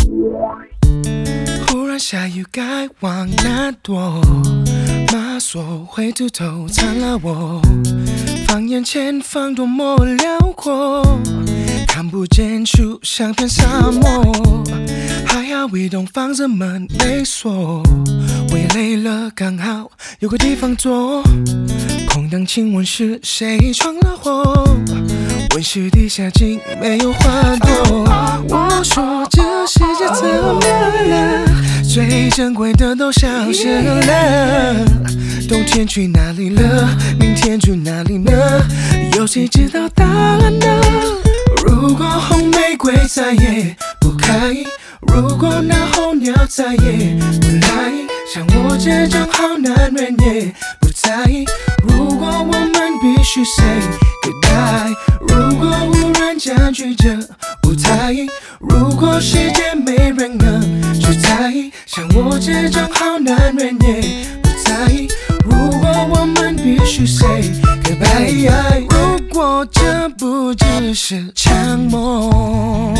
忽然下雨该往哪躲？马索会秃头残了我，放眼前方多么辽阔，看不见树像片沙漠。还好一栋房子门没锁，我也累了，刚好有个地方坐。空荡，请问是谁闯了祸？温室底下竟没有花朵。我说这世界怎么了？最珍贵的都消失了。冬天去哪里了？明天去哪里呢？有谁知道答案呢？如果红玫瑰再也不开，如果那候鸟再也不来，像我这种好男人也不在意。如果我们必须 say goodbye， 如果无人占据着舞台，如果世界没人能去在意，像我这种好男人也不在意。如果我们必须 say goodbye， 如果这不只是场梦。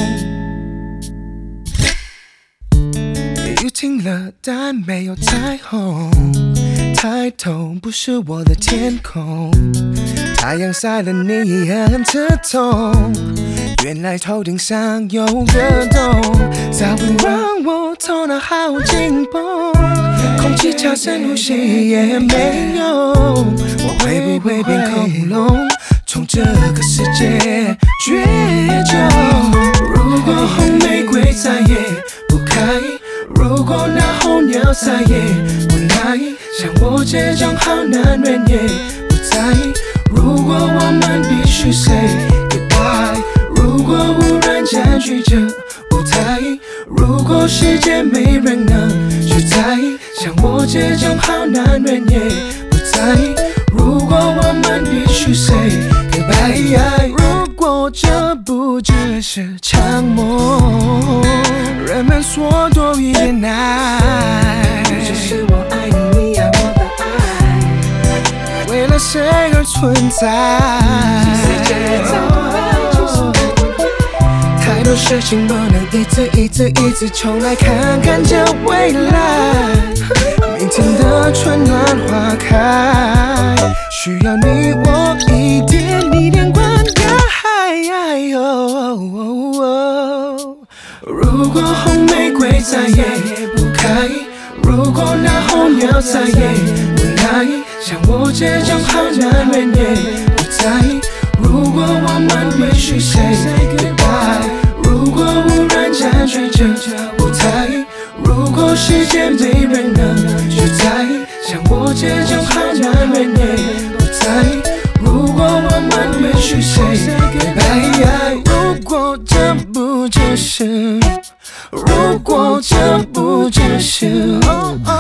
雨停了，但没有彩虹。抬头不是我的天空，太阳晒了你也很刺痛。原来头顶上有个洞，早已让我头脑好紧绷，空气超深呼吸也没用。我会不会变恐龙，从这个世界绝种？如果红玫瑰再也不开，如果那候鸟再也不来，像我这种好男人也不在意。如果我们必须 say goodbye， 如果无人占据着舞台，如果世界没人能去在意，像我这种好男人也不在意。如果我们必须 say goodbye， 如果这不只是场梦，人们说多一点爱，这是我爱你，你爱我的爱，为了谁而存在？太多事情不能一次重来，看看这未来。明天的春暖花开，需要你我一点灌溉。如果红玫瑰再也不开，如果那候鸟再也不来，像我这种好男人也不在意。如果我们必须 say goodbye， 如果无人占据着舞台，如果世界没人能去在意，像我这种好男人也不在意。如果我们必须 say goodbye， 如果这不只是，如果这不只是。